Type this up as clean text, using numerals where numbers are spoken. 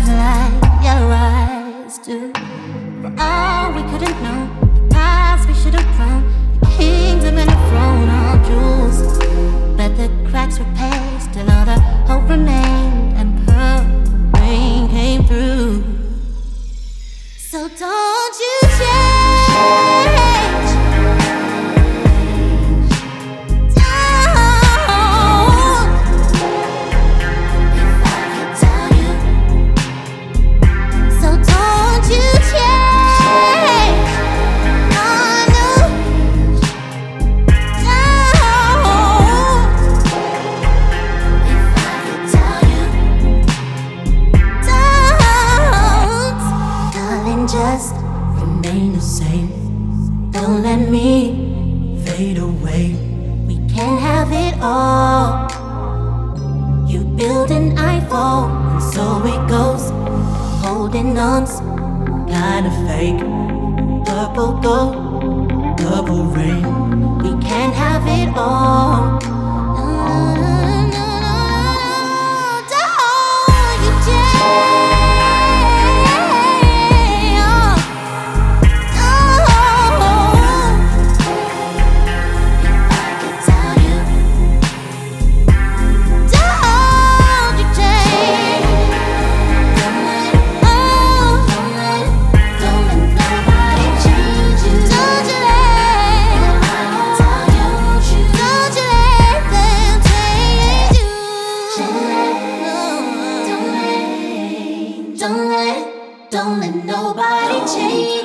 shines like your eyes do. For all we couldn't know, the paths we should have grown, the kingdom and a throne, all jewels. But the cracks were past and all the hope remained, and purple rain came through. So don't you change. Just remain the same. Don't let me fade away. We can't have it all. You build and I fall, and so it goes. Holding on's kinda fake. Purple gold, purple rain. We can't have it all. Don't let nobody change.